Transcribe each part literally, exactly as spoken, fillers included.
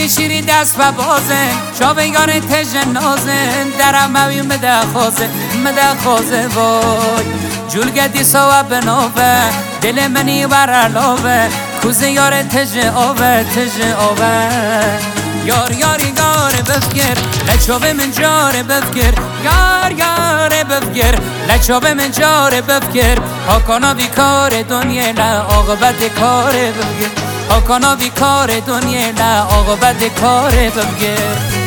شیری شیری دست و بازن چاوگان تژ نازن درم موی مده خوزه مده خوزه وای جولگدی سوا بنوه دل منی بر علاوه کوزه یار تژ آوه تژ آوه یار یاری یار بفکر لچوبه من جار بفکر یار یار بفکر لچوبه من جار بفکر هاکانا بیکار دنیا لا عاقبت کار بفکر هاکانا بیکار دنیا لا عاقبت کار بفکر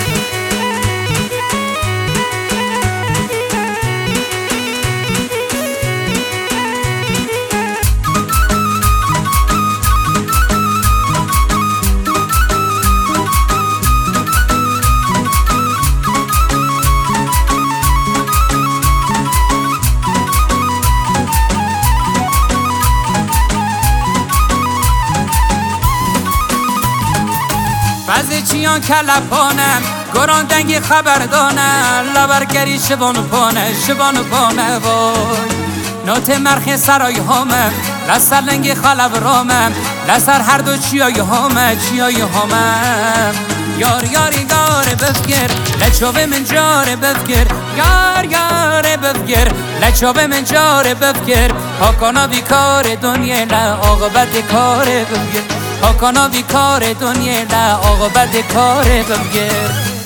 بعضی چیان کلپانم گران دنگی خبردانم لبرگری شبانو پانه شبانو پانه وای نوت مرخ سرای هامم لسر لنگی خلب رامم لسر هر دو چیای هامه چیای هامم یار یاری یار بفکر لچوبه من جار بفکر یار یار بفکر لچوبه من جار بفکر هاکانا بیکار دنیا لا عاقبت کار بفکر هاکانا بیکار دنیا لا عاقبت کار بفکر